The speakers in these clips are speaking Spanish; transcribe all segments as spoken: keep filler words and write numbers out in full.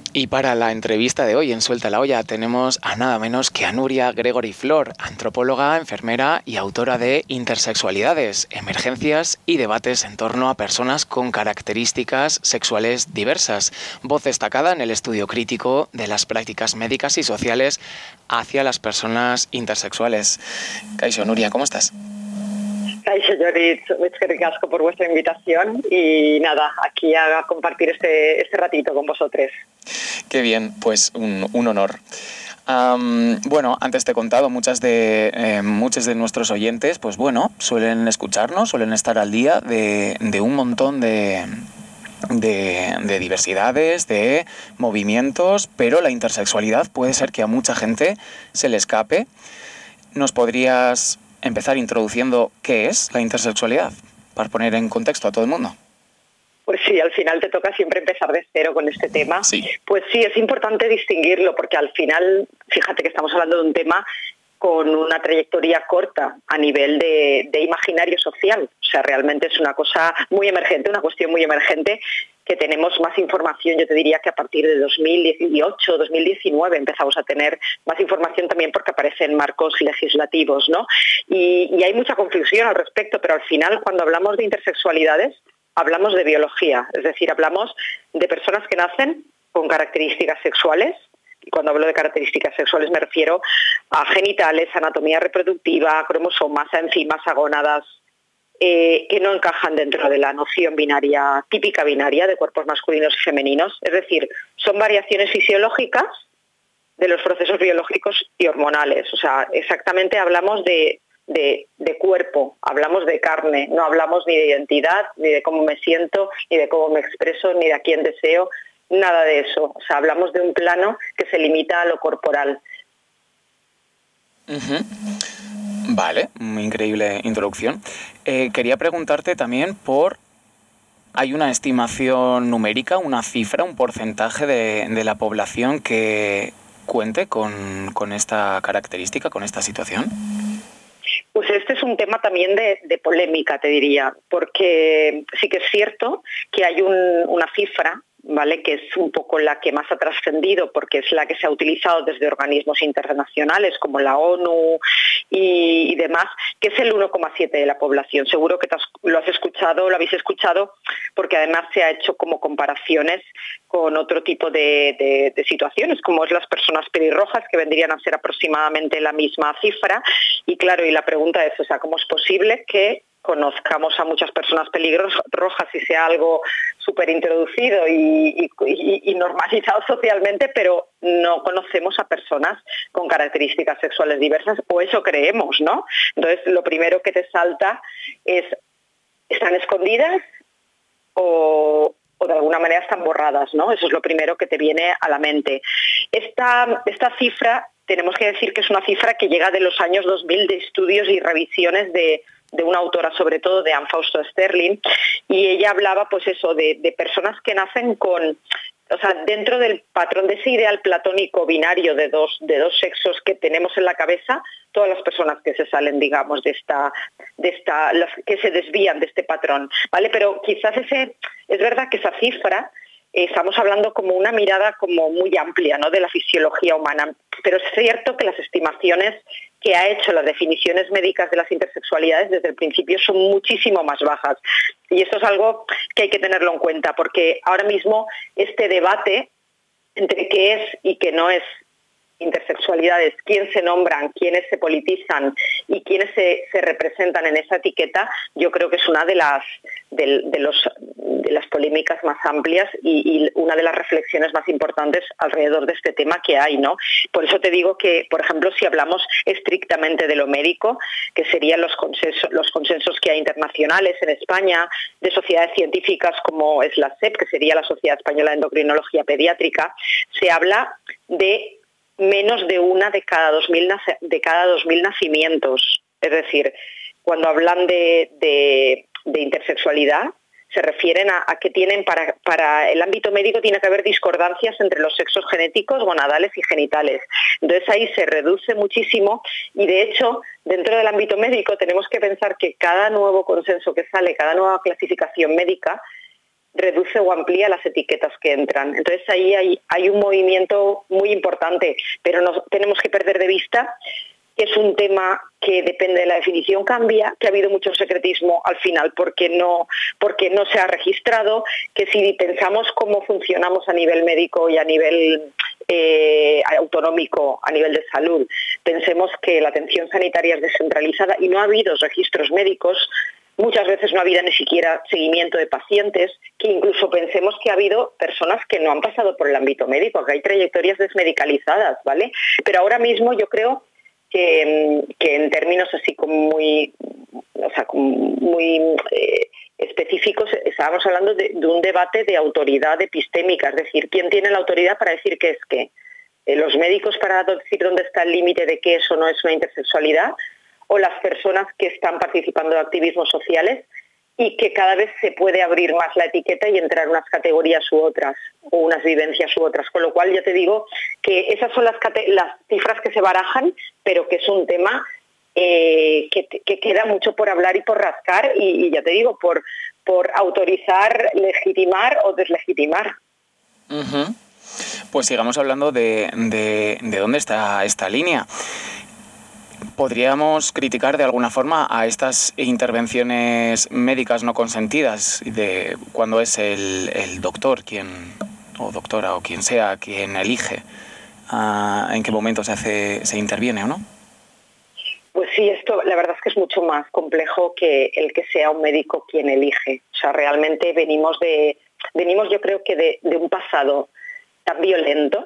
Y para la entrevista de hoy en Suelta la Olla tenemos a nada menos que a Nuria Gregory Flor, antropóloga, enfermera y autora de Intersexualidades, emergencias y debates en torno a personas con características sexuales diversas, voz destacada en el estudio crítico de las prácticas médicas y sociales hacia las personas intersexuales. Kaixo, Nuria, ¿cómo estás? Kaixo, Joris, muchas gracias por vuestra invitación y nada, aquí a compartir este, este ratito con vosotros. Qué bien, pues un, un honor. Um, bueno, antes te he contado, muchas de, eh, muchos de nuestros oyentes, pues bueno, suelen escucharnos, suelen estar al día de, de un montón de, de, de diversidades, de movimientos, pero la intersexualidad puede ser que a mucha gente se le escape. ¿Nos podrías empezar introduciendo qué es la intersexualidad, para poner en contexto a todo el mundo? Pues sí, al final te toca siempre empezar de cero con este tema. Sí. Pues sí, es importante distinguirlo porque al final, fíjate que estamos hablando de un tema con una trayectoria corta a nivel de, de imaginario social. O sea, realmente es una cosa muy emergente, una cuestión muy emergente que tenemos más información, yo te diría que a partir de dos mil dieciocho, dos mil diecinueve empezamos a tener más información también porque aparecen marcos legislativos, ¿no? Y, y hay mucha confusión al respecto, pero al final cuando hablamos de intersexualidades hablamos de biología, es decir, hablamos de personas que nacen con características sexuales. Y cuando hablo de características sexuales me refiero a genitales, anatomía reproductiva, cromosomas, a enzimas, a gónadas, eh, que no encajan dentro de la noción binaria, típica binaria de cuerpos masculinos y femeninos. Es decir, son variaciones fisiológicas de los procesos biológicos y hormonales. O sea, exactamente hablamos de De, de cuerpo, hablamos de carne, no hablamos ni de identidad, ni de cómo me siento, ni de cómo me expreso, ni de a quién deseo, nada de eso. O sea, hablamos de un plano que se limita a lo corporal. Uh-huh. Vale, muy increíble introducción. Eh, quería preguntarte también por... ¿Hay una estimación numérica, una cifra, un porcentaje de, de la población que cuente con, con esta característica, con esta situación? Pues este es un tema también de, de polémica, te diría, porque sí que es cierto que hay un, una cifra, ¿vale?, que es un poco la que más ha trascendido porque es la que se ha utilizado desde organismos internacionales como la ONU y, y demás, que es el uno coma siete de la población. Seguro que te has, lo has escuchado, lo habéis escuchado, porque además se ha hecho como comparaciones con otro tipo de, de, de situaciones, como es las personas pelirrojas, que vendrían a ser aproximadamente la misma cifra. Y claro, y la pregunta es, o sea, ¿cómo es posible que conozcamos a muchas personas pelirrojas y sea algo súper introducido y, y, y normalizado socialmente, pero no conocemos a personas con características sexuales diversas, o eso creemos, ¿no? Entonces, lo primero que te salta es, ¿están escondidas o, o de alguna manera están borradas, ¿no? Eso es lo primero que te viene a la mente. Esta, esta cifra, tenemos que decir que es una cifra que llega de los años dos mil, de estudios y revisiones de de una autora, sobre todo de Anne Fausto Sterling, y ella hablaba pues eso de, de personas que nacen con, o sea, dentro del patrón de ese ideal platónico binario de dos, de dos sexos que tenemos en la cabeza, todas las personas que se salen, digamos, de esta, de esta, las que se desvían de este patrón, ¿vale? Pero quizás ese, es verdad que esa cifra, eh, estamos hablando como una mirada como muy amplia, ¿no?, de la fisiología humana, pero es cierto que las estimaciones que ha hecho las definiciones médicas de las intersexualidades desde el principio son muchísimo más bajas. Y esto es algo que hay que tenerlo en cuenta, porque ahora mismo este debate entre qué es y qué no es intersexualidades, quién se nombran, quiénes se politizan y quiénes se, se representan en esa etiqueta, yo creo que es una de las, de, de los, de las polémicas más amplias y, y una de las reflexiones más importantes alrededor de este tema que hay, ¿no? Por eso te digo que, por ejemplo, si hablamos estrictamente de lo médico, que serían los consensos, los consensos que hay internacionales en España, de sociedades científicas como es la S E P, que sería la Sociedad Española de Endocrinología Pediátrica, se habla de menos de una de cada dos mil, de cada dos mil nacimientos. Es decir, cuando hablan de, de, de intersexualidad, se refieren a, a que tienen para, para el ámbito médico tiene que haber discordancias entre los sexos genéticos, gonadales y genitales. Entonces ahí se reduce muchísimo y de hecho dentro del ámbito médico tenemos que pensar que cada nuevo consenso que sale, cada nueva clasificación médica, reduce o amplía las etiquetas que entran. Entonces ahí hay, hay un movimiento muy importante, pero no tenemos que perder de vista que es un tema que depende de la definición cambia, que ha habido mucho secretismo al final porque no, porque no se ha registrado, que si pensamos cómo funcionamos a nivel médico y a nivel eh, autonómico, a nivel de salud, pensemos que la atención sanitaria es descentralizada y no ha habido registros médicos. Muchas veces no ha habido ni siquiera seguimiento de pacientes, que incluso pensemos que ha habido personas que no han pasado por el ámbito médico, que hay trayectorias desmedicalizadas, ¿vale? Pero ahora mismo yo creo que, que en términos así como muy, o sea, como muy eh, específicos, estábamos hablando de, de un debate de autoridad epistémica, es decir, ¿quién tiene la autoridad para decir qué es qué? Eh, ¿Los médicos para decir dónde está el límite de qué eso no es una intersexualidad? ¿O las personas que están participando de activismos sociales y que cada vez se puede abrir más la etiqueta y entrar unas categorías u otras, o unas vivencias u otras? Con lo cual ya te digo que esas son las, las cifras que se barajan, pero que es un tema eh, que, que queda mucho por hablar y por rascar y, y ya te digo, por, por autorizar, legitimar o deslegitimar. Uh-huh. Pues sigamos hablando de, de, de dónde está esta línea. ¿Podríamos criticar de alguna forma a estas intervenciones médicas no consentidas de cuando es el, el doctor quien, o doctora o quien sea quien elige uh, en qué momento se hace, se interviene o no? Pues sí, esto la verdad es que es mucho más complejo que el que sea un médico quien elige. O sea, realmente venimos de, venimos yo creo que de, de un pasado tan violento,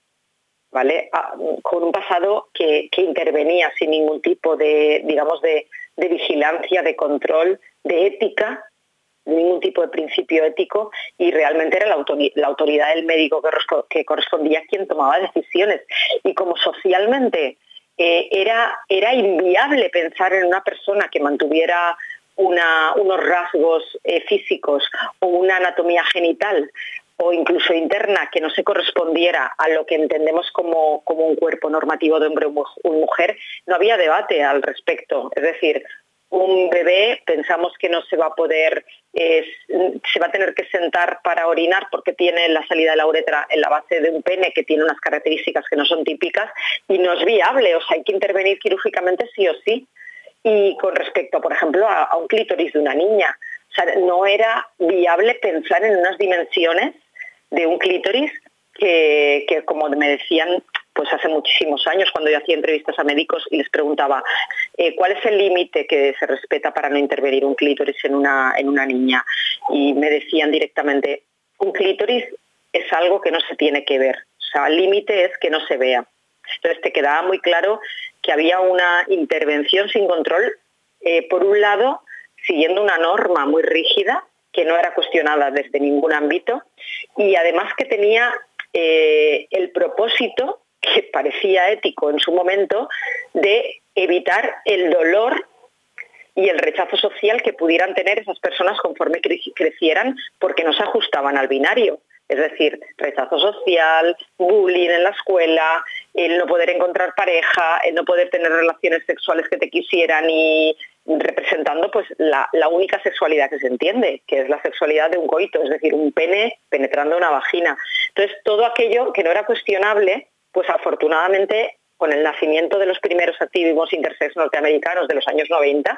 ¿vale? Con un pasado que, que intervenía sin ningún tipo de, digamos, de, de vigilancia, de control, de ética, de ningún tipo de principio ético, y realmente era la, autor- la autoridad del médico que, respo- que correspondía a quien tomaba decisiones. Y como socialmente eh, era, era inviable pensar en una persona que mantuviera una, unos rasgos eh, físicos o una anatomía genital o incluso interna que no se correspondiera a lo que entendemos como, como un cuerpo normativo de hombre o mujer, no había debate al respecto. Es decir, un bebé pensamos que no se va a poder, eh, se va a tener que sentar para orinar porque tiene la salida de la uretra en la base de un pene que tiene unas características que no son típicas y no es viable, o sea, hay que intervenir quirúrgicamente sí o sí. Y con respecto, por ejemplo, a, a un clítoris de una niña, o sea, no era viable pensar en unas dimensiones de un clítoris que, que, como me decían, pues hace muchísimos años, cuando yo hacía entrevistas a médicos y les preguntaba eh, cuál es el límite que se respeta para no intervenir un clítoris en una, en una niña. Y me decían directamente, un clítoris es algo que no se tiene que ver. O sea, el límite es que no se vea. Entonces te quedaba muy claro que había una intervención sin control, eh, por un lado, siguiendo una norma muy rígida, que no era cuestionada desde ningún ámbito, y además que tenía eh, el propósito, que parecía ético en su momento, de evitar el dolor y el rechazo social que pudieran tener esas personas conforme cre- crecieran porque no se ajustaban al binario. Es decir, rechazo social, bullying en la escuela, el no poder encontrar pareja, el no poder tener relaciones sexuales que te quisieran y representando pues la, la única sexualidad que se entiende, que es la sexualidad de un coito, es decir, un pene penetrando una vagina. Entonces, todo aquello que no era cuestionable, pues afortunadamente, con el nacimiento de los primeros activismos intersex norteamericanos de los años noventa,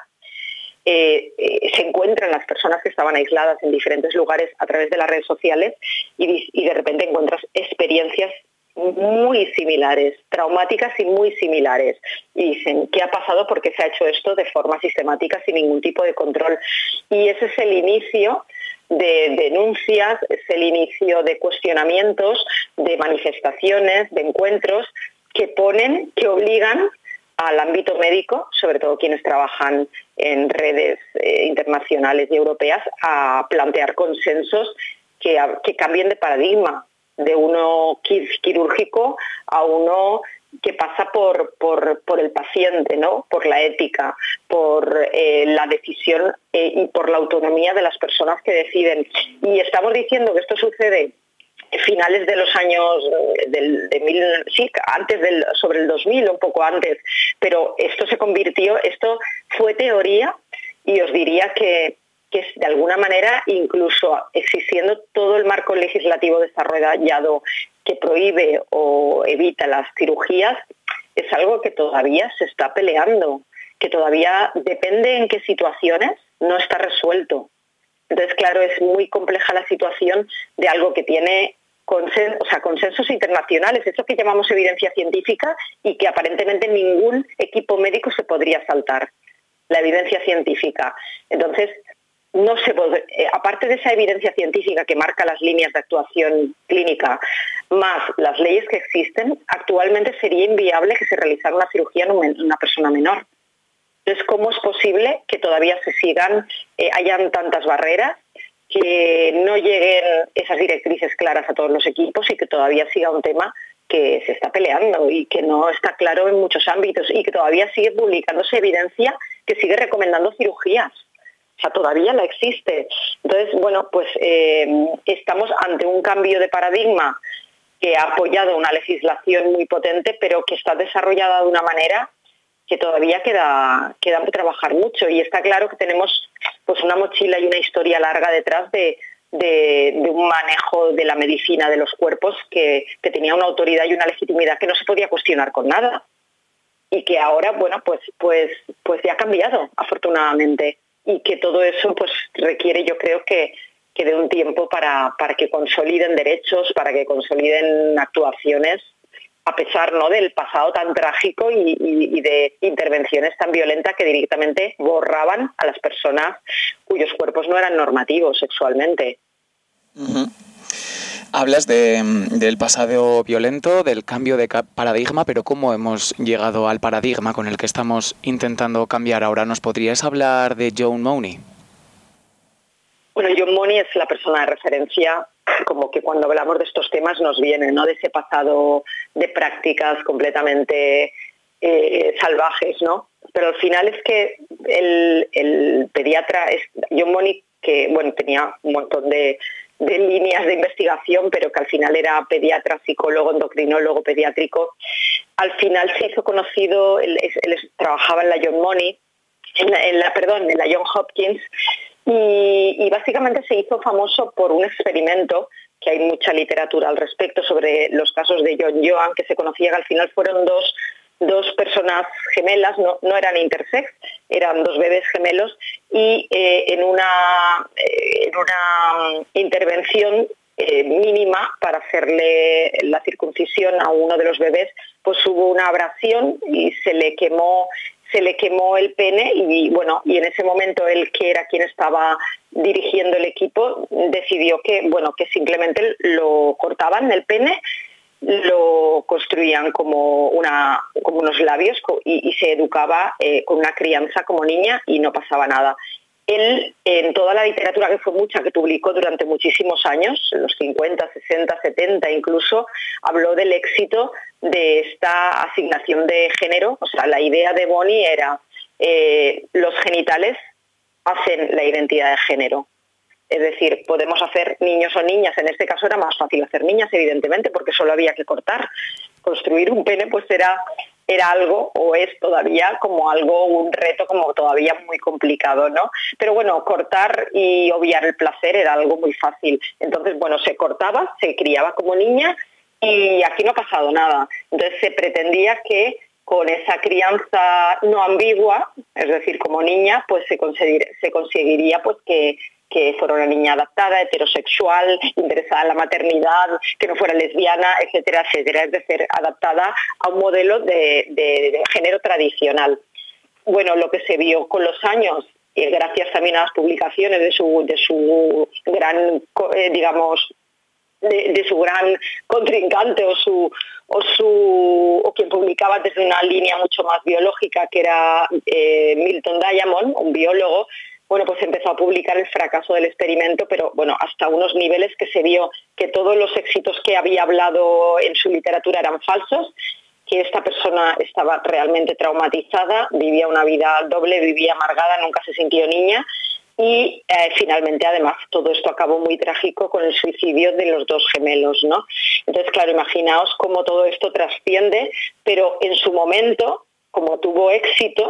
Eh, eh, se encuentran las personas que estaban aisladas en diferentes lugares a través de las redes sociales y, y de repente encuentras experiencias muy similares, traumáticas y muy similares. Y dicen, ¿qué ha pasado? ¿Por qué se ha hecho esto de forma sistemática sin ningún tipo de control? Y ese es el inicio de denuncias, es el inicio de cuestionamientos, de manifestaciones, de encuentros que ponen, que obligan al ámbito médico, sobre todo quienes trabajan en redes eh, internacionales y europeas, a plantear consensos que, a, que cambien de paradigma, de uno quirúrgico a uno que pasa por, por, por el paciente, ¿no? Por la ética, por eh, la decisión eh, y por la autonomía de las personas que deciden. Y estamos diciendo que esto sucede finales de los años del, de mil, sí, antes del, sobre el dos mil, un poco antes, pero esto se convirtió, esto fue teoría y os diría que, que de alguna manera, incluso existiendo todo el marco legislativo desarrollado que prohíbe o evita las cirugías, es algo que todavía se está peleando, que todavía depende en qué situaciones no está resuelto. Entonces, claro, es muy compleja la situación de algo que tiene consen- o sea, consensos internacionales, eso que llamamos evidencia científica y que aparentemente ningún equipo médico se podría saltar, la evidencia científica. Entonces, no se puede, eh, aparte de esa evidencia científica que marca las líneas de actuación clínica, más las leyes que existen, actualmente sería inviable que se realizara una cirugía en una persona menor. Entonces, ¿cómo es posible que todavía se sigan, eh, hayan tantas barreras, que no lleguen esas directrices claras a todos los equipos y que todavía siga un tema que se está peleando y que no está claro en muchos ámbitos y que todavía sigue publicándose evidencia que sigue recomendando cirugías? O sea, todavía la existe. Entonces, bueno, pues eh, estamos ante un cambio de paradigma que ha apoyado una legislación muy potente, pero que está desarrollada de una manera que todavía queda, queda por trabajar mucho. Y está claro que tenemos pues una mochila y una historia larga detrás de, de, de un manejo de la medicina de los cuerpos que, que tenía una autoridad y una legitimidad que no se podía cuestionar con nada. Y que ahora, bueno, pues, pues, pues ya ha cambiado, afortunadamente. Y que todo eso pues requiere, yo creo que, que de un tiempo para, para que consoliden derechos, para que consoliden actuaciones, a pesar, ¿no?, del pasado tan trágico y, y, y de intervenciones tan violentas que directamente borraban a las personas cuyos cuerpos no eran normativos sexualmente. Uh-huh. Hablas de, del pasado violento, del cambio de paradigma, pero ¿cómo hemos llegado al paradigma con el que estamos intentando cambiar ahora? ¿Nos podrías hablar de John Money? Bueno, John Money es la persona de referencia, como que cuando hablamos de estos temas nos viene, ¿no?, de ese pasado de prácticas completamente eh, salvajes, ¿no? Pero al final es que el, el pediatra, es John Money, que bueno, tenía un montón de, de líneas de investigación, pero que al final era pediatra, psicólogo, endocrinólogo, pediátrico. Al final se hizo conocido, él, él trabajaba en la John Money, en la, en la, perdón, en la John Hopkins, y, y básicamente se hizo famoso por un experimento, que hay mucha literatura al respecto, sobre los casos de John Joan, que se conocía que al final fueron dos, dos personas gemelas, no, no eran intersex, eran dos bebés gemelos, y eh, en, una, eh, en una intervención eh, mínima para hacerle la circuncisión a uno de los bebés, pues hubo una abrasión y se le quemó se le quemó el pene y bueno, y en ese momento él, que era quien estaba dirigiendo el equipo, decidió que bueno, que simplemente lo cortaban el pene, lo construían como una como unos labios y, y se educaba eh, con una crianza como niña y no pasaba nada. Él, en toda la literatura, que fue mucha, que publicó durante muchísimos años, en los cincuenta, sesenta, setenta incluso, habló del éxito de esta asignación de género. O sea, la idea de Money era eh, los genitales hacen la identidad de género. Es decir, podemos hacer niños o niñas. En este caso era más fácil hacer niñas, evidentemente, porque solo había que cortar. Construir un pene pues era, era algo, o es todavía como algo, un reto como todavía muy complicado, ¿no? Pero bueno, cortar y obviar el placer era algo muy fácil. Entonces, bueno, se cortaba, se criaba como niña y aquí no ha pasado nada. Entonces se pretendía que con esa crianza no ambigua, es decir, como niña, pues se, conseguir, se conseguiría pues que que fuera una niña adaptada, heterosexual, interesada en la maternidad, que no fuera lesbiana, etcétera, etcétera, es decir, adaptada a un modelo de, de, de género tradicional. Bueno, lo que se vio con los años, y gracias también a las publicaciones de su, de su gran, eh, digamos, de, de su gran contrincante o su o su o quien publicaba desde una línea mucho más biológica, que era eh, Milton Diamond, un biólogo. Bueno, pues empezó a publicar el fracaso del experimento, pero bueno, hasta unos niveles que se vio que todos los éxitos que había hablado en su literatura eran falsos, que esta persona estaba realmente traumatizada, vivía una vida doble, vivía amargada, nunca se sintió niña y eh, finalmente además todo esto acabó muy trágico con el suicidio de los dos gemelos, ¿no? Entonces, claro, imaginaos cómo todo esto trasciende, pero en su momento, como tuvo éxito,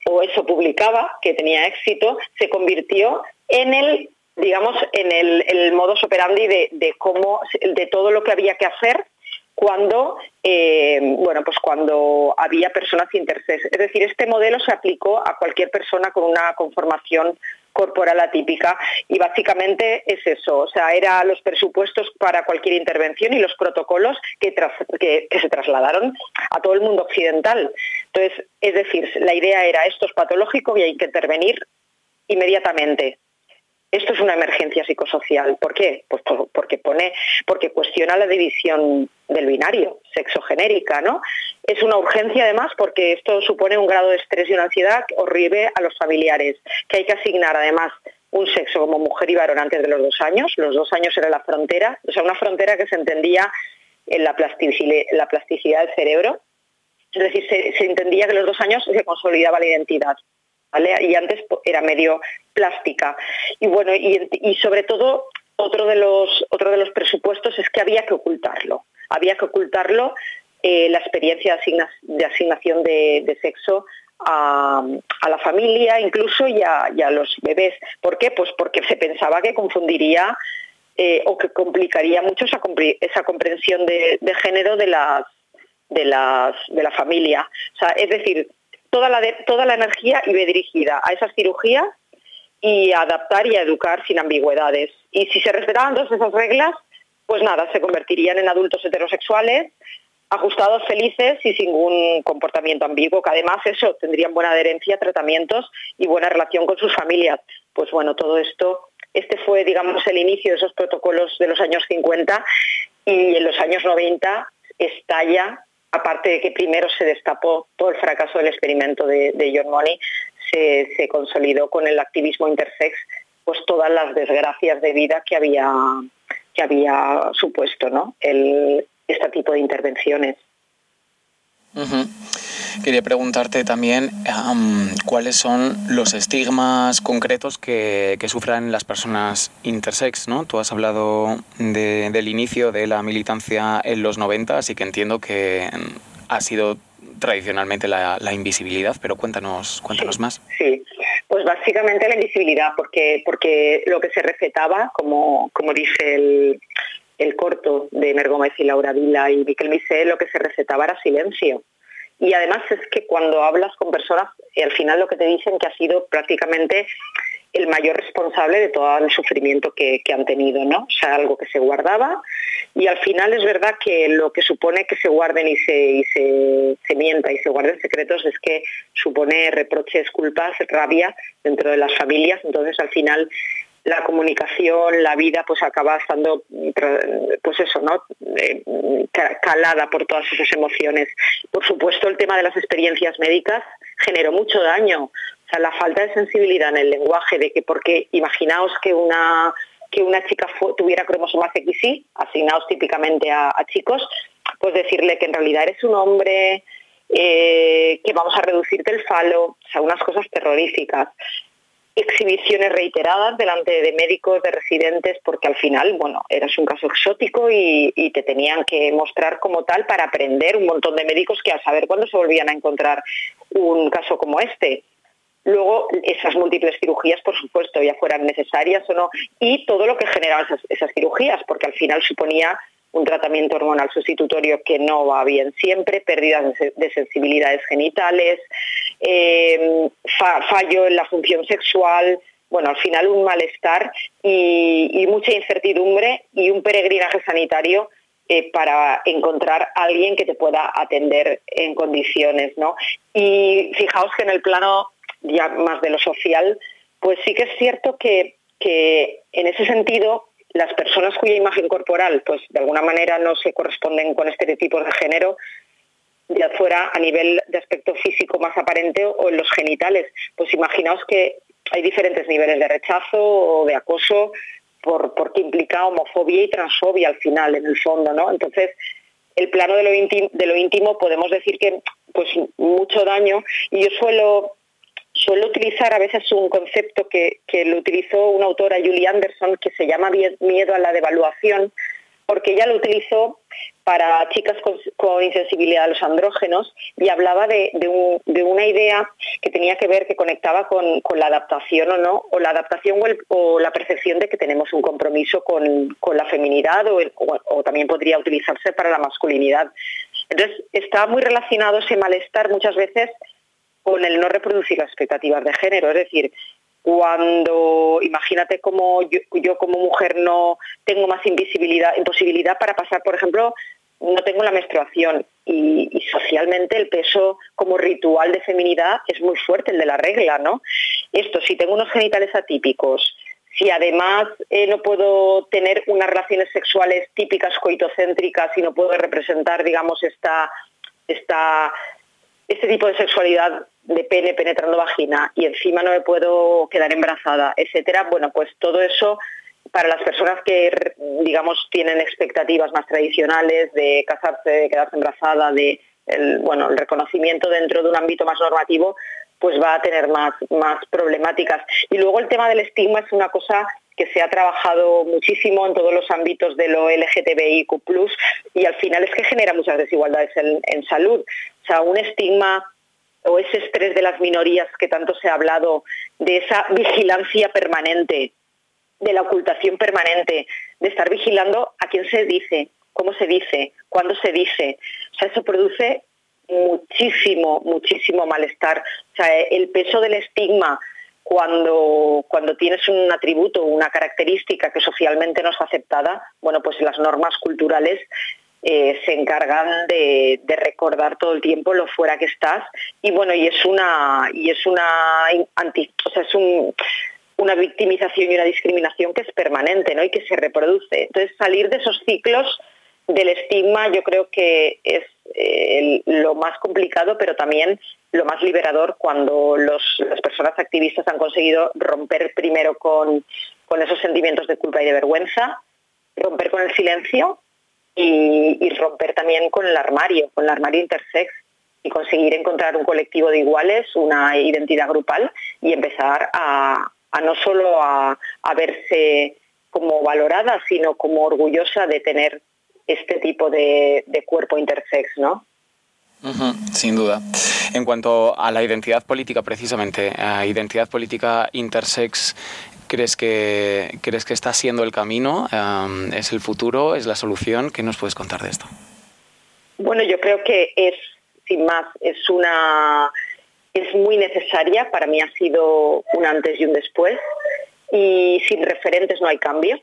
o eso publicaba, que tenía éxito, se convirtió en el, digamos, en el, el modus operandi de, de cómo, de todo lo que había que hacer cuando, eh, bueno, pues cuando había personas intersex. Es decir, este modelo se aplicó a cualquier persona con una conformación corporal atípica y básicamente es eso, o sea, eran los presupuestos para cualquier intervención y los protocolos que, tras, que, que se trasladaron a todo el mundo occidental. Entonces, es decir, la idea era esto es patológico y hay que intervenir inmediatamente. Esto es una emergencia psicosocial. ¿Por qué? Pues porque pone, porque cuestiona la división del binario, sexogenérica, ¿no? Es una urgencia además porque esto supone un grado de estrés y una ansiedad horrible a los familiares, que hay que asignar además un sexo como mujer y varón antes de los dos años. Los dos años era la frontera, o sea, una frontera que se entendía en la plasticidad, la plasticidad del cerebro. Es decir, se, se entendía que los dos años se consolidaba la identidad, ¿vale? Y antes era medio plástica. Y bueno, y, y sobre todo otro de los otro de los presupuestos es que había que ocultarlo. Había que ocultarlo eh, la experiencia de, asigna, de asignación de, de sexo a, a la familia, incluso y a, y a los bebés. ¿Por qué? Pues porque se pensaba que confundiría eh, o que complicaría mucho esa, esa comprensión de, de género de las de las de la familia. O sea, es decir, toda la de, toda la energía iba dirigida a esas cirugías y a adaptar y a educar sin ambigüedades. Y si se respetaban todas esas reglas, pues nada, se convertirían en adultos heterosexuales, ajustados, felices y sin ningún comportamiento ambiguo, que además eso, tendrían buena adherencia a tratamientos y buena relación con sus familias. Pues bueno, todo esto, este fue, digamos, el inicio de esos protocolos de los años cincuenta y en los años noventa estalla, aparte de que primero se destapó todo el fracaso del experimento de, de John Money, se, se consolidó con el activismo intersex, pues todas las desgracias de vida que había, que había supuesto, ¿no? El, este tipo de intervenciones. Uh-huh. Quería preguntarte también um, cuáles son los estigmas concretos que, que sufran las personas intersex, ¿no? Tú has hablado de, del inicio de la militancia en los noventa, así que entiendo que ha sido tradicionalmente la, la invisibilidad, pero cuéntanos, cuéntanos sí, más. Sí, pues básicamente la invisibilidad, porque, porque lo que se recetaba, como, como dice el, el corto de Mer Gómez y Laura Vila y Miquel Misé, lo que se recetaba era silencio. Y además es que cuando hablas con personas, al final lo que te dicen que ha sido prácticamente el mayor responsable de todo el sufrimiento que, que han tenido, ¿no? O sea, algo que se guardaba y al final es verdad que lo que supone que se guarden y se, y se, se mienta y se guarden secretos es que supone reproches, culpas, rabia dentro de las familias. Entonces al final la comunicación, la vida, pues acaba estando, pues eso, ¿no? calada por todas esas emociones. Por supuesto, el tema de las experiencias médicas generó mucho daño. O sea, la falta de sensibilidad en el lenguaje, de que porque imaginaos que una que una chica fue, tuviera cromosomas equis y, asignados típicamente a, a chicos, pues decirle que en realidad eres un hombre, eh, que vamos a reducirte el falo, o sea, unas cosas terroríficas. Exhibiciones reiteradas delante de médicos, de residentes, porque al final, bueno, eras un caso exótico y, y te tenían que mostrar como tal para aprender un montón de médicos que a saber cuándo se volvían a encontrar un caso como este. Luego, esas múltiples cirugías, por supuesto, ya fueran necesarias o no, y todo lo que generaban esas, esas cirugías, porque al final suponía un tratamiento hormonal sustitutorio que no va bien siempre, pérdidas de sensibilidades genitales, eh, fa, fallo en la función sexual, bueno, al final un malestar y, y mucha incertidumbre y un peregrinaje sanitario eh, para encontrar a alguien que te pueda atender en condiciones, ¿no? Y fijaos que en el plano ya más de lo social, pues sí que es cierto que, que en ese sentido las personas cuya imagen corporal pues de alguna manera no se corresponden con estereotipos de género, ya fuera a nivel de aspecto físico más aparente o en los genitales, pues imaginaos que hay diferentes niveles de rechazo o de acoso por, porque implica homofobia y transfobia al final, en el fondo, ¿no? Entonces, el plano de lo íntimo, de lo íntimo podemos decir que pues mucho daño, y yo suelo Suelo utilizar a veces un concepto que, que lo utilizó una autora, Julie Anderson, que se llama miedo a la devaluación, porque ella lo utilizó para chicas con, con insensibilidad a los andrógenos y hablaba de, de, un, de una idea que tenía que ver, que conectaba con, con la adaptación o no, o la adaptación o, el, o la percepción de que tenemos un compromiso con, con la feminidad o, el, o, o también podría utilizarse para la masculinidad. Entonces está muy relacionado ese malestar muchas veces con el no reproducir las expectativas de género, es decir, cuando, imagínate como yo, yo como mujer no tengo más invisibilidad, imposibilidad para pasar, por ejemplo, no tengo la menstruación y, y socialmente el peso como ritual de feminidad es muy fuerte, el de la regla, ¿no? Esto, si tengo unos genitales atípicos, si además eh, no puedo tener unas relaciones sexuales típicas coitocéntricas y no puedo representar, digamos, esta, esta, este tipo de sexualidad de pene penetrando vagina y encima no me puedo quedar embarazada, etcétera, bueno, pues todo eso para las personas que, digamos, tienen expectativas más tradicionales de casarse, de quedarse embarazada, de el, bueno, el reconocimiento dentro de un ámbito más normativo, pues va a tener más, más problemáticas. Y luego el tema del estigma es una cosa que se ha trabajado muchísimo en todos los ámbitos de lo L G T B I Q plus, y al final es que genera muchas desigualdades en, en salud. O sea, un estigma o ese estrés de las minorías que tanto se ha hablado, de esa vigilancia permanente, de la ocultación permanente, de estar vigilando a quién se dice, cómo se dice, cuándo se dice. O sea, eso produce muchísimo, muchísimo malestar. O sea, el peso del estigma cuando, cuando tienes un atributo, una característica que socialmente no es aceptada, bueno, pues las normas culturales eh, se encargan de, de recordar todo el tiempo lo fuera que estás, y bueno, y es una, y es una anti, o sea, es un una victimización y una discriminación que es permanente, ¿no? Y que se reproduce. Entonces, salir de esos ciclos del estigma yo creo que es eh, lo más complicado, pero también lo más liberador cuando los, las personas activistas han conseguido romper primero con, con esos sentimientos de culpa y de vergüenza, romper con el silencio y, y romper también con el armario, con el armario intersex, y conseguir encontrar un colectivo de iguales, una identidad grupal y empezar a a no solo a, a verse como valorada, sino como orgullosa de tener este tipo de, de cuerpo intersex, ¿no? Uh-huh, sin duda. En cuanto a la identidad política, precisamente, a identidad política intersex, ¿crees que, crees que está siendo el camino? Um, ¿Es el futuro? ¿Es la solución? ¿Qué nos puedes contar de esto? Bueno, yo creo que es, sin más, es una... es muy necesaria, para mí ha sido un antes y un después, y sin referentes no hay cambio.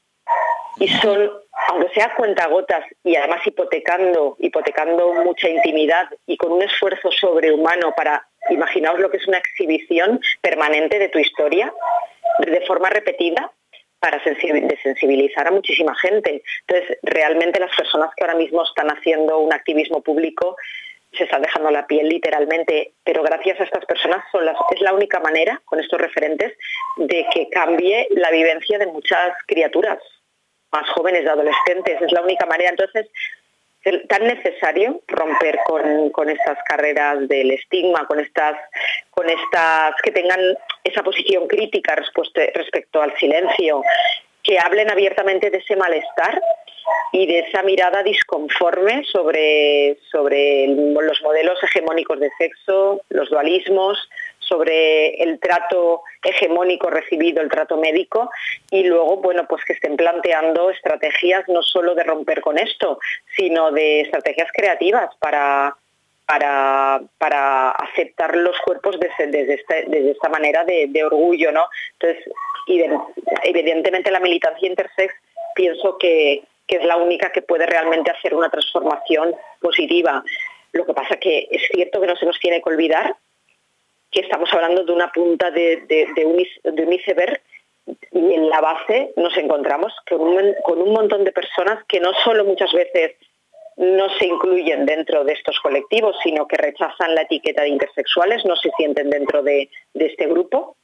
Y son, aunque sea cuentagotas y además hipotecando, hipotecando mucha intimidad y con un esfuerzo sobrehumano para, imaginaos lo que es una exhibición permanente de tu historia, de forma repetida, para sensibilizar a muchísima gente. Entonces, realmente las personas que ahora mismo están haciendo un activismo público se están dejando la piel literalmente, pero gracias a estas personas son las, es la única manera, con estos referentes, de que cambie la vivencia de muchas criaturas más jóvenes, de adolescentes. Es la única manera. Entonces, es tan necesario romper con, con estas carreras del estigma, con estas, con estas que tengan esa posición crítica respecto, respecto al silencio, que hablen abiertamente de ese malestar y de esa mirada disconforme sobre, sobre los modelos hegemónicos de sexo, los dualismos, sobre el trato hegemónico recibido, el trato médico, y luego, bueno, pues que estén planteando estrategias no solo de romper con esto, sino de estrategias creativas para, para, para aceptar los cuerpos desde, desde, este, desde esta manera de, de orgullo, ¿no? Entonces, evidentemente la militancia intersex pienso que que es la única que puede realmente hacer una transformación positiva. Lo que pasa que es cierto que no se nos tiene que olvidar que estamos hablando de una punta de, de, de, un, de un iceberg, y en la base nos encontramos con un, con un montón de personas que no solo muchas veces no se incluyen dentro de estos colectivos, sino que rechazan la etiqueta de intersexuales, no se sienten dentro de, de este grupo.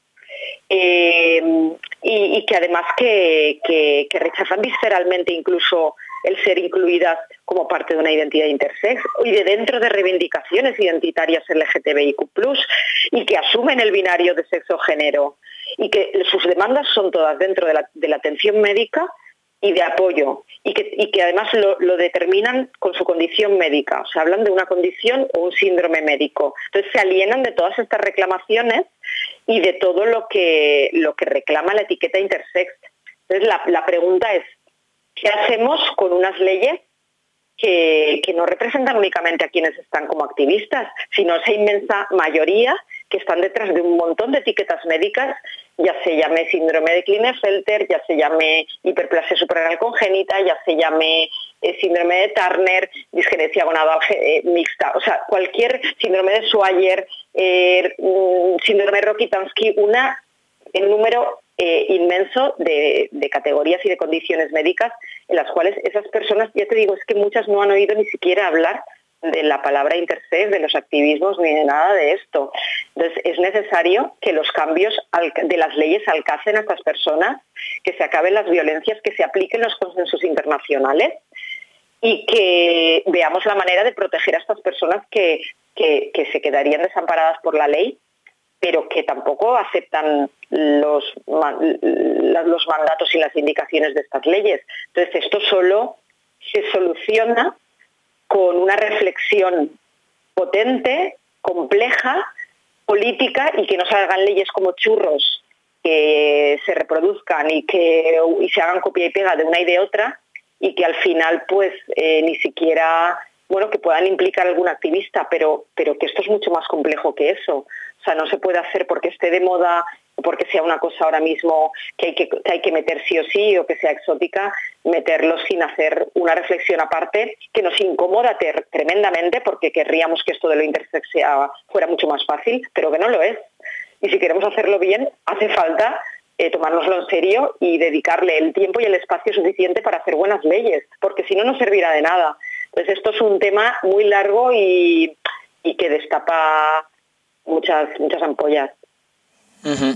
Eh, y, y que además que, que, que rechazan visceralmente incluso el ser incluidas como parte de una identidad intersex y de dentro de reivindicaciones identitarias L G T B I Q plus, y que asumen el binario de sexo-género y que sus demandas son todas dentro de la, de la atención médica y de apoyo, y que, y que además lo, lo determinan con su condición médica, o sea, hablan de una condición o un síndrome médico. Entonces se alienan de todas estas reclamaciones y de todo lo que, lo que reclama la etiqueta intersex. Entonces la, la pregunta es, ¿qué hacemos con unas leyes que, que no representan únicamente a quienes están como activistas, sino a esa inmensa mayoría que están detrás de un montón de etiquetas médicas, ya se llame síndrome de Klinefelter, ya se llame hiperplasia suprarrenal congénita, ya se llame eh, síndrome de Turner, disgenesia gonadal eh, mixta, o sea, cualquier síndrome de Swyer, eh, síndrome de Rokitansky, una, el número eh, inmenso de, de categorías y de condiciones médicas en las cuales esas personas, ya te digo, es que muchas no han oído ni siquiera hablar de la palabra intersex, de los activismos, ni de nada de esto. Entonces, es necesario que los cambios de las leyes alcancen a estas personas, que se acaben las violencias, que se apliquen los consensos internacionales y que veamos la manera de proteger a estas personas que, que, que se quedarían desamparadas por la ley, pero que tampoco aceptan los, los mandatos y las indicaciones de estas leyes. Entonces, esto solo se soluciona con una reflexión potente, compleja, política, y que no se hagan leyes como churros que se reproduzcan y que y se hagan copia y pega de una y de otra, y que al final pues eh, ni siquiera, bueno, que puedan implicar a algún activista, pero, pero que esto es mucho más complejo que eso. O sea, no se puede hacer porque esté de moda, porque sea una cosa ahora mismo que hay que, que hay que meter sí o sí, o que sea exótica, meterlo sin hacer una reflexión aparte, que nos incomoda ter, tremendamente, porque querríamos que esto de lo intersex sea, fuera mucho más fácil, pero que no lo es. Y si queremos hacerlo bien, hace falta eh, tomárnoslo en serio y dedicarle el tiempo y el espacio suficiente para hacer buenas leyes, porque si no, no servirá de nada. Entonces esto es un tema muy largo y, y que destapa muchas, muchas ampollas. Uh-huh.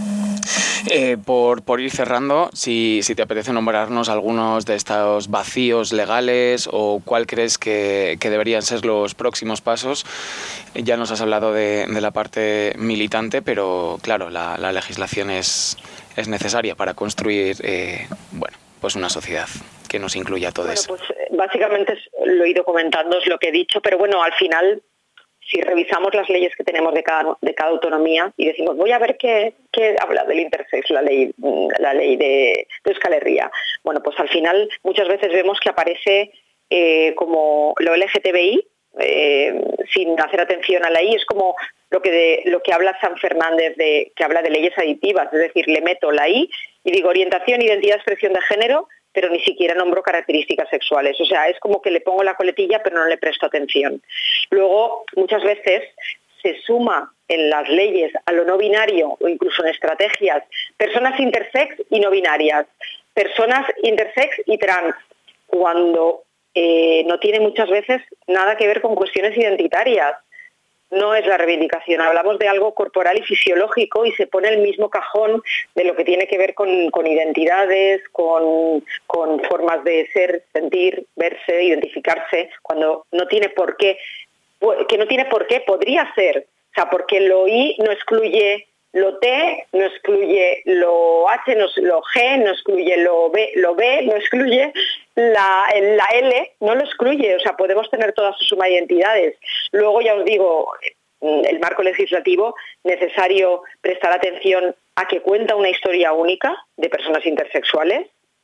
Eh, por, por ir cerrando, si, si te apetece nombrarnos algunos de estos vacíos legales o cuál crees que, que deberían ser los próximos pasos. Ya nos has hablado de, de la parte militante, pero claro, la, la legislación es, es necesaria para construir eh, bueno, pues una sociedad que nos incluya a todos. Bueno, pues básicamente lo he ido comentando, es lo que he dicho, pero bueno, al final, si revisamos las leyes que tenemos de cada, de cada autonomía y decimos, voy a ver qué, qué habla del intersex, la ley, la ley de, de Euskal Herria. Bueno, pues al final muchas veces vemos que aparece eh, como lo L G T B I, eh, sin hacer atención a la I, es como lo que, de, lo que habla San Fernández, de, que habla de leyes aditivas, es decir, le meto la I y digo orientación, identidad, expresión de género, pero ni siquiera nombro características sexuales. O sea, es como que le pongo la coletilla, pero no le presto atención. Luego, muchas veces se suma en las leyes a lo no binario o incluso en estrategias personas intersex y no binarias, personas intersex y trans, cuando eh, no tiene muchas veces nada que ver con cuestiones identitarias. No es la reivindicación, hablamos de algo corporal y fisiológico y se pone el mismo cajón de lo que tiene que ver con, con identidades, con, con formas de ser, sentir, verse, identificarse, cuando no tiene por qué, que no tiene por qué, podría ser. O sea, porque lo I no excluye lo T, no excluye lo H, no, lo G, no excluye lo B, lo B, no excluye la, la L, no lo excluye. O sea, podemos tener toda su suma de identidades. Luego, ya os digo, el marco legislativo, necesario prestar atención a que cuenta una historia única de personas intersexuales.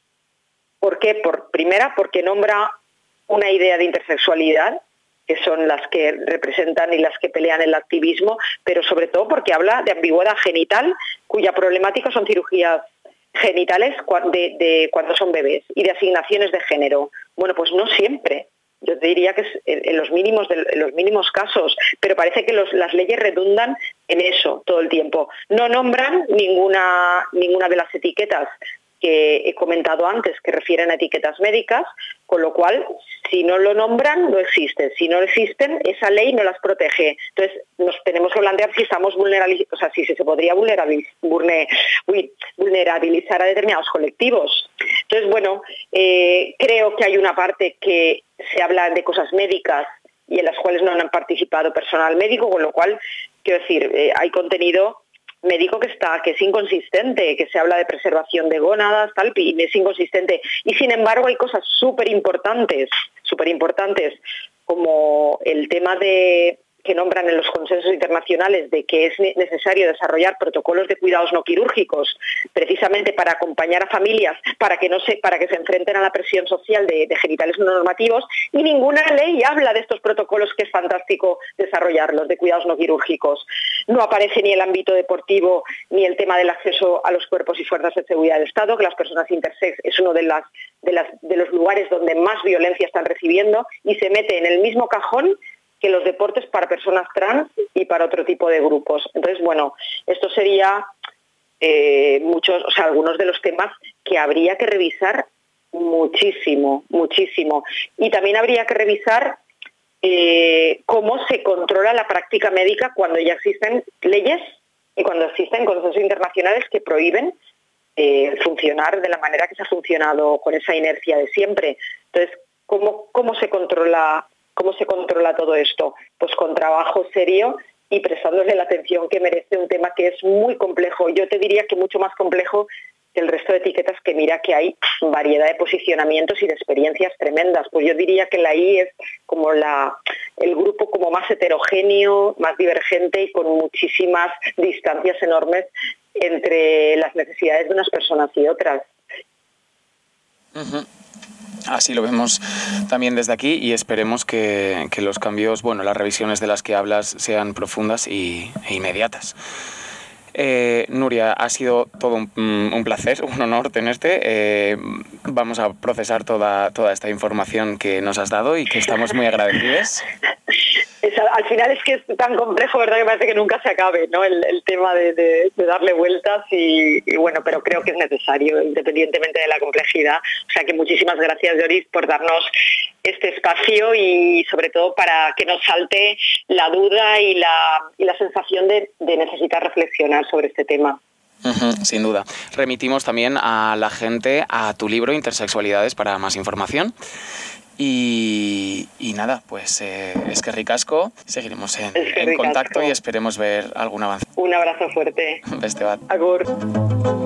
¿Por qué? Por, primera, porque nombra una idea de intersexualidad, que son las que representan y las que pelean el activismo, pero sobre todo porque habla de ambigüedad genital, cuya problemática son cirugías genitales de, de cuando son bebés, y de asignaciones de género. Bueno, pues no siempre. Yo te diría que es en los mínimos, de, en los mínimos casos, pero parece que los, las leyes redundan en eso todo el tiempo. No nombran ninguna, ninguna de las etiquetas que he comentado antes, que refieren a etiquetas médicas, con lo cual, si no lo nombran, no existen. Si no existen, esa ley no las protege. Entonces, nos tenemos que plantear si estamos vulnerabilizando, o sea, si se podría vulnerabilizar, vulnerabilizar a determinados colectivos. Entonces, bueno, eh, creo que hay una parte que se habla de cosas médicas y en las cuales no han participado personal médico, con lo cual, quiero decir, eh, hay contenido médico que está, que es inconsistente, que se habla de preservación de gónadas, tal, y es inconsistente. Y sin embargo hay cosas súper importantes, súper importantes, como el tema de que nombran en los consensos internacionales de que es necesario desarrollar protocolos de cuidados no quirúrgicos precisamente para acompañar a familias para que no se para que se enfrenten a la presión social de, de genitales no normativos, y ninguna ley habla de estos protocolos, que es fantástico desarrollarlos, de cuidados no quirúrgicos. No aparece ni el ámbito deportivo ni el tema del acceso a los cuerpos y fuerzas de seguridad del Estado, que las personas intersex es uno de las de las de los lugares donde más violencia están recibiendo, y se mete en el mismo cajón que los deportes para personas trans y para otro tipo de grupos. Entonces, bueno, esto sería eh, muchos, o sea, algunos de los temas que habría que revisar muchísimo, muchísimo. Y también habría que revisar eh, cómo se controla la práctica médica cuando ya existen leyes y cuando existen consensos internacionales que prohíben eh, funcionar de la manera que se ha funcionado con esa inercia de siempre. Entonces, ¿cómo, cómo se controla ¿Cómo se controla todo esto? Pues con trabajo serio y prestándole la atención que merece un tema que es muy complejo. Yo te diría que mucho más complejo que el resto de etiquetas, que mira que hay variedad de posicionamientos y de experiencias tremendas. Pues yo diría que la I es como la, el grupo como más heterogéneo, más divergente y con muchísimas distancias enormes entre las necesidades de unas personas y otras. Uh-huh. Así lo vemos también desde aquí, y esperemos que, que los cambios, bueno, las revisiones de las que hablas sean profundas y, e inmediatas. Eh, Nuria, ha sido todo un, un placer, un honor tenerte. Eh, vamos a procesar toda, toda esta información que nos has dado y que estamos muy agradecidos. Es, al final es que es tan complejo, ¿verdad?, que parece que nunca se acabe, ¿no?, el, el tema de, de, de darle vueltas y, y bueno, pero creo que es necesario, independientemente de la complejidad. O sea que muchísimas gracias, Doris, por darnos este espacio y sobre todo para que nos salte la duda y la, y la sensación de, de necesitar reflexionar sobre este tema. Uh-huh, sin duda. Remitimos también a la gente a tu libro Intersexualidades para más información. Y, y nada, pues eh, es que ricasco, seguiremos en, en contacto y esperemos ver algún avance. Un abrazo fuerte. Beste bat. Agur.